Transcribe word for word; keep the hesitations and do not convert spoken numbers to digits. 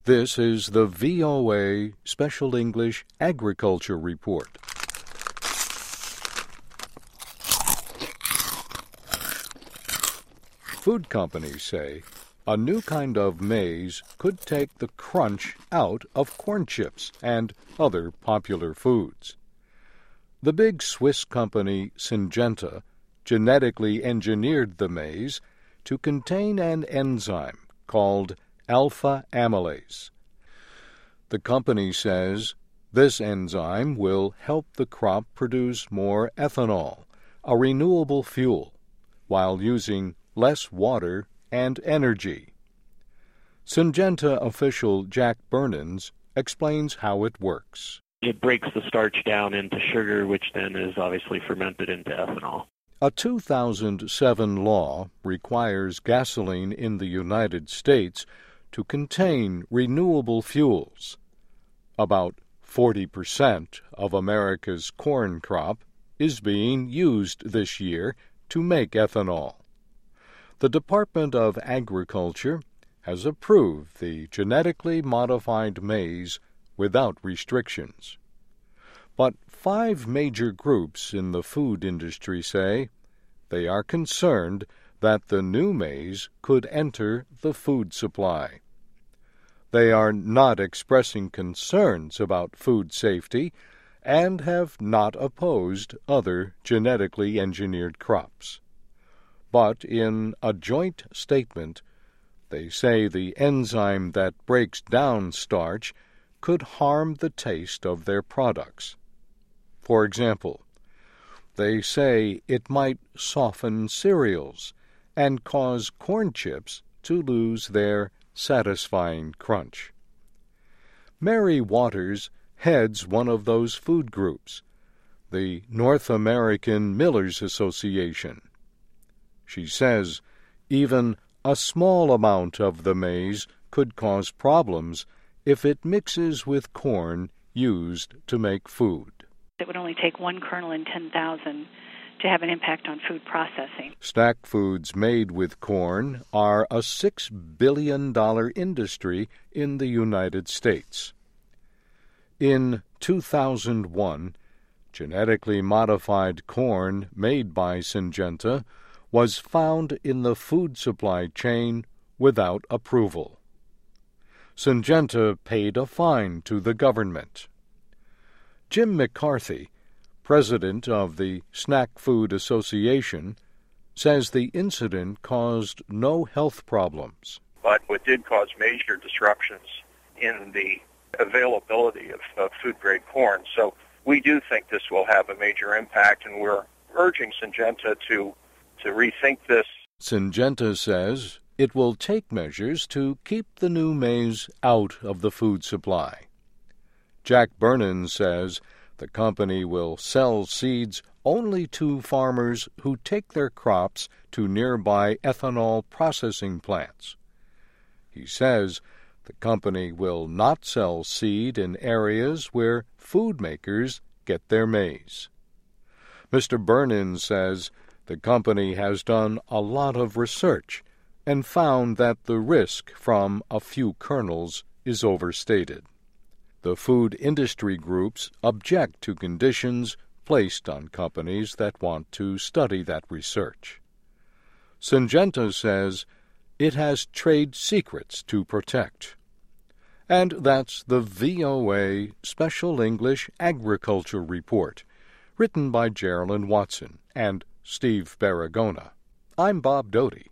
This is the V O A Special English Agriculture Report. Food companies say a new kind of maize could take the crunch out of corn chips and other popular foods. The big Swiss company Syngenta genetically engineered the maize to contain an enzyme called alpha amylase. The company says this enzyme will help the crop produce more ethanol, a renewable fuel, while using less water and energy. Syngenta official Jack Burnens explains how it works. It breaks the starch down into sugar, which then is obviously fermented into ethanol. A two thousand seven law requires gasoline in the United States to contain renewable fuels. About forty percent of America's corn crop is being used this year to make ethanol. The Department of Agriculture has approved the genetically modified maize without restrictions. But five major groups in the food industry say they are concerned that the new maize could enter the food supply. They are not expressing concerns about food safety and have not opposed other genetically engineered crops. But in a joint statement, they say the enzyme that breaks down starch could harm the taste of their products. For example, they say it might soften cereals and cause corn chips to lose their satisfying crunch. Mary Waters heads one of those food groups, the North American Millers Association. She says even a small amount of the maize could cause problems if it mixes with corn used to make food. It would only take one kernel in ten thousand to have an impact on food processing. Snack foods made with corn are a six billion dollars industry in the United States. In two thousand one, genetically modified corn made by Syngenta was found in the food supply chain without approval. Syngenta paid a fine to the government. Jim McCarthy, president of the Snack Food Association, says the incident caused no health problems. But what did cause major disruptions in the availability of, of food-grade corn. So we do think this will have a major impact, and we're urging Syngenta to to rethink this. Syngenta says it will take measures to keep the new maize out of the food supply. Jack Burnens says the company will sell seeds only to farmers who take their crops to nearby ethanol processing plants. He says the company will not sell seed in areas where food makers get their maize. Mister Burnens says the company has done a lot of research and found that the risk from a few kernels is overstated. The food industry groups object to conditions placed on companies that want to study that research. Syngenta says it has trade secrets to protect. And that's the V O A Special English Agriculture Report, written by Geraldine Watson and Steve Baragona. I'm Bob Doty.